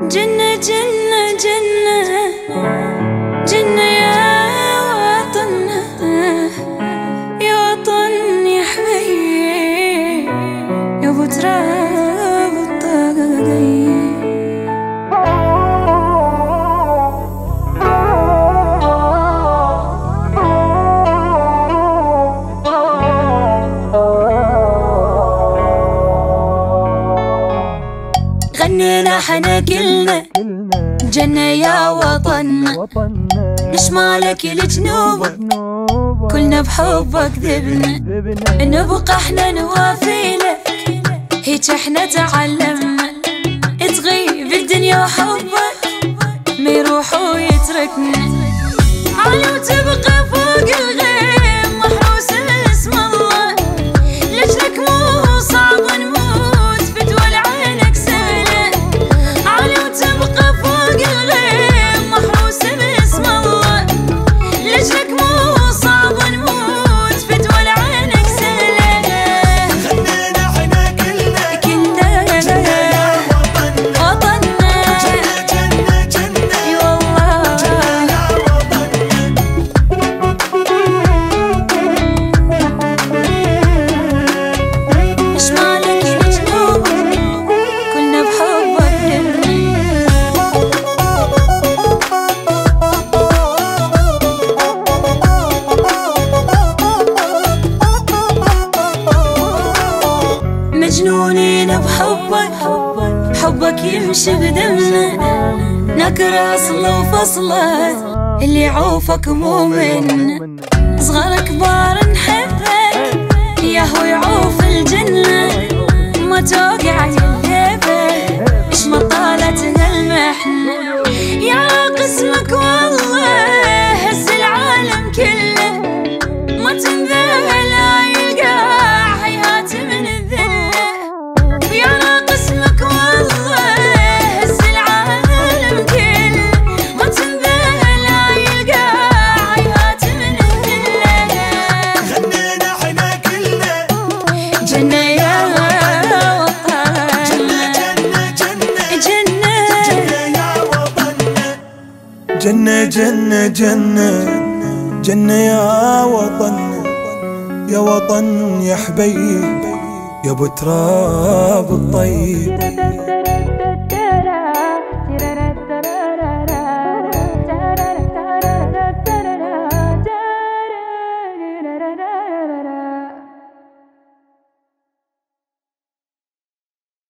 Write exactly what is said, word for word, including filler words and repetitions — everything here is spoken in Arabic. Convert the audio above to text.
جنة جنة جنة جنة يا وطن، يا وطن يا حبيبي، يا ابو تراب الطاقي. غنينا حنا قلنا جنة يا وطننا، لشمالك لجنوبك كلنا بحبك ذبنا، نبقى احنا نوافي لك هيج احنا تعلمنا، تغيب الدنيا وحبك ما يروح ويتركنا، علي وتبقى فوق الغيم محروس اسم الله، لجلك مو صعب نموت في دول عينك سهلة، علي وتبقى فوق الغيم محروس باسم الله، لجلك مو صعب نموت في دول عينك سهلة. غنينا حنا كلنا كلنا جنة يا وطننا، وطننا جنة جنة جنة اي والله، جنة يا وطننا. شمالك لجنوبك كلنا بحبك نبني. مجنونين بحبك، حبك يمشي بدمنا، نكره اصله وفصله اللي يعوفك مو منا، صغار كبار نحبك يا هو يعوف الجنة، ما توقع الليبة اش ما طالت هالمحنة، يا قسمك والله هز العالم كله، ما تنذل يلقى حياتي من الذلة، يا قسمك والله هز العالم كله، ما تنذل يلقى حياتي من الذلة. غنينا حنا كلنا جنة يا وطن، جنة جنة جنة جنة جنة يا وطننا. جنة جنة جنة جنة يا وطننا، يا وطن يا حبيب، يا ابو تراب الطيب.